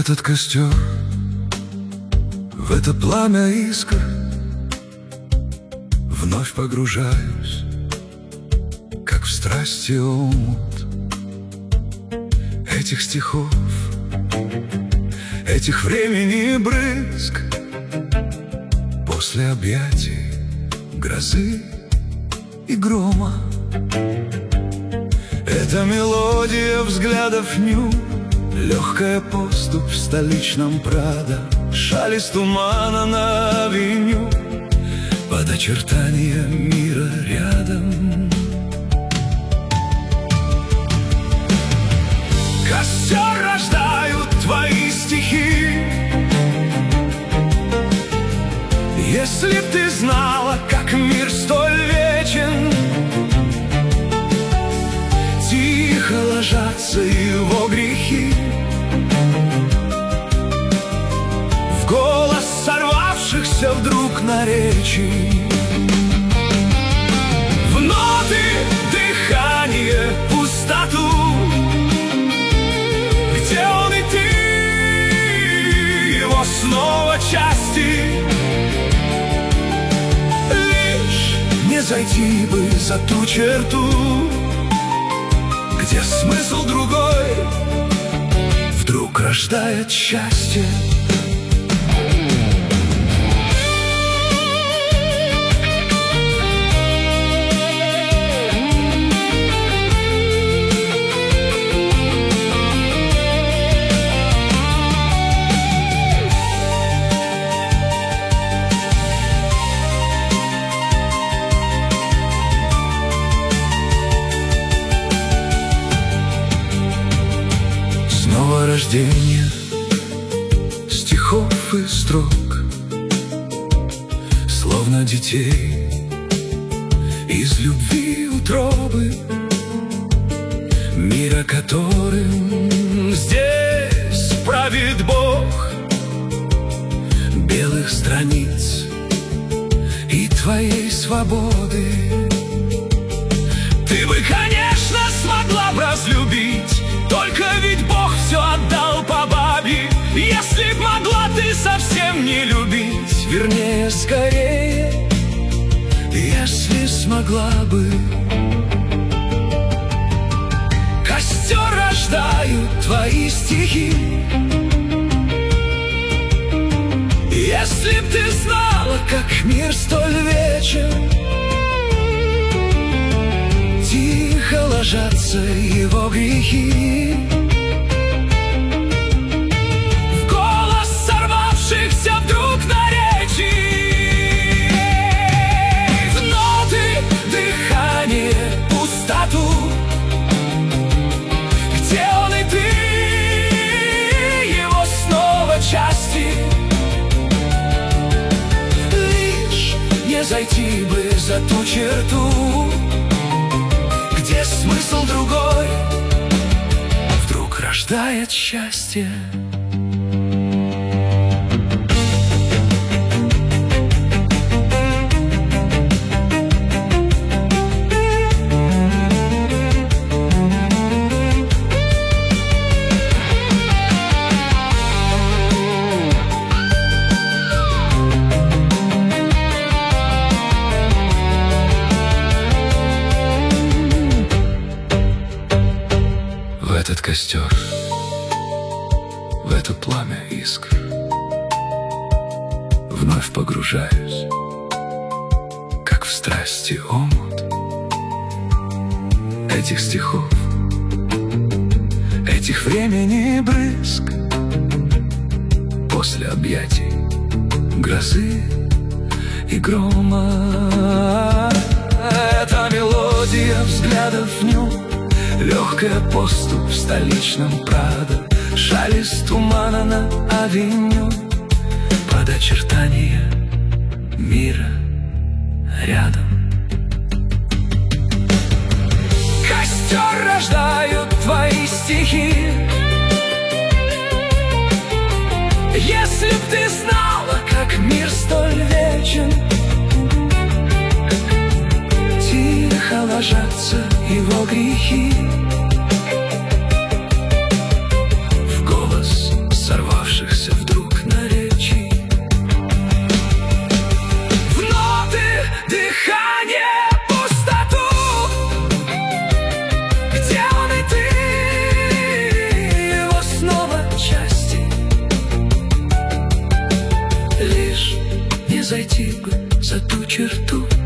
этот костер, в это пламя искр вновь погружаюсь, как в страсти омут этих стихов, этих времени брызг, после объятий грозы и грома. Это мелодия взглядов ню, легкая поступь в столичном Прадо, шелест тумана на авеню, под очертания мира рядом. Костер рождают твои стихи. Если б ты знала, как мир столь вечен, тихо ложатся его грехи, в голос сорвавшихся вдруг наречий, в ноты дыхание, пустоту, где он и ты, его снова части. Лишь не зайти бы за ту черту, где смысл другой вдруг рождает счастье. Рождение стихов и строк, словно детей из любви утробы, мира которым здесь правит Бог, белых страниц и твоей свободы. Ты бы, конечно, смогла б разлюбить, только ведь Бог все отдал по бабе. Если б могла ты совсем не любить, вернее, скорее, если смогла бы. Костер рождают твои стихи. Если б ты знала, как мир столь вечен, тихо ложатся его грехи, в голос сорвавшихся вдруг наречий, в ноты дыхание, пустоту, где он и ты, его снова части. Лишь не зайти бы за ту черту, где смысл другой вдруг рождает счастье. Этот костер, в это пламя искр вновь погружаюсь, как в страсти омут этих стихов, этих времени брызг, после объятий грозы и грома. Это мелодия взглядов ню, легкая поступь в столичном Прадо, шелест тумана на авеню, под очертания мира рядом. Костер рождают твои стихи. Если б ты знала, как мир столь вечен, тихо ложатся его грехи, в голос сорвавшись за ту черту.